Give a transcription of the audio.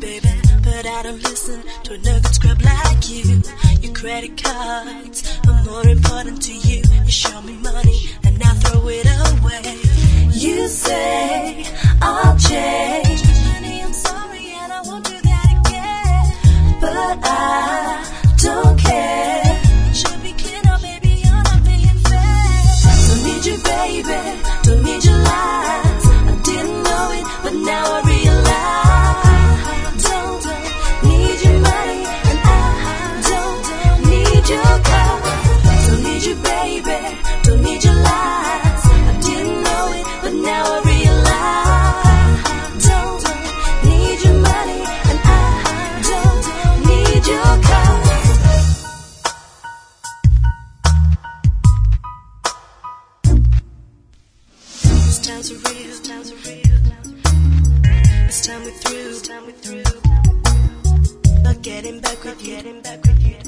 baby, but I don't listen to a nugget scrub like you. Your credit cards are more important to you. You show me money and I throw it away. You say I'll change, honey, I'm sorry and I won't do that again. But I don't care. Should be clear now, baby, you're not being fair. Don't need you, baby, don't need your lies. I didn't know it, but now I realize. Don't need your money and I don't need your car. Don't need you, baby, don't need your lies. I didn't know it, but now I realize. Don't need your money and I don't need your car. This time's real, time's real. This time we're through, Not getting back with you.